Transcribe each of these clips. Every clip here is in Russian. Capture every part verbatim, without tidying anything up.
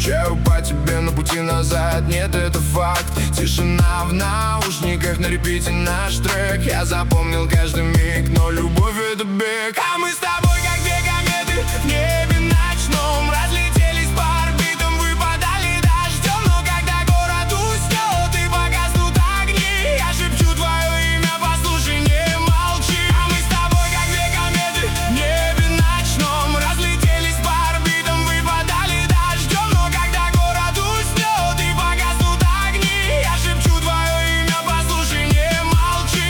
скучаю по тебе, но пути назад нет, это факт. Тишина в наушниках, на репите наш трек. Я запомнил каждый миг, но любовь — это бег. А мы с тобой как две кометы в небе ночном, разлетелись по орбитам, выпадали дождем. Но когда город уснет и погаснут огни, я шепчу твое имя, послушай, не молчи. А мы с тобой как две кометы в небе ночном, разлетелись по орбитам, выпадали дождем. Но когда город уснет и погаснут огни, я шепчу твое имя, послушай, не молчи.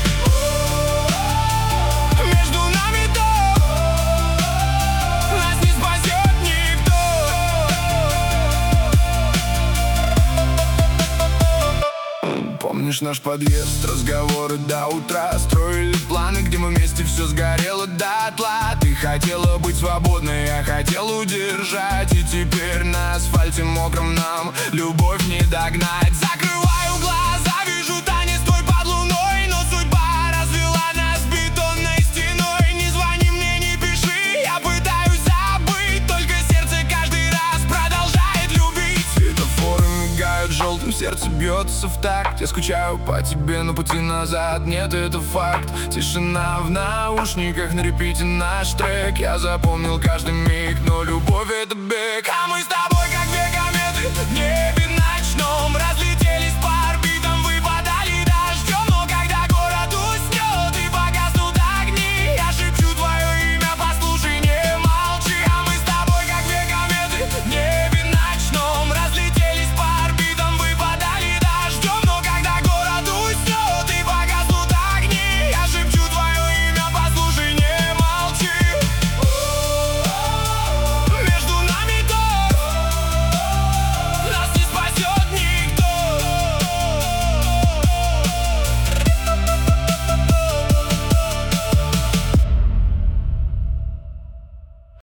Между нами то, нас не спасет никто. Помнишь наш подъезд, разговоры до утра, строили планы, где мы вместе, все сгорело дотла. Ты хотела быть свободной, я хотел удержать, и теперь на асфальте мокром нам любовь не догнать. Закрываю глаза, вижу танец твой под луной, но судьба развела нас бетонной стеной. Не звони мне, не пиши, я пытаюсь забыть, только сердце каждый раз продолжает любить. Светофоры мигают желтым, сердце бьется в такт. Я скучаю по тебе, но пути назад нет, это факт. Тишина в наушниках, на репите наш трек. Я запомнил каждый миг, но любовь — это бег. А мы с тобой как две кометы в небе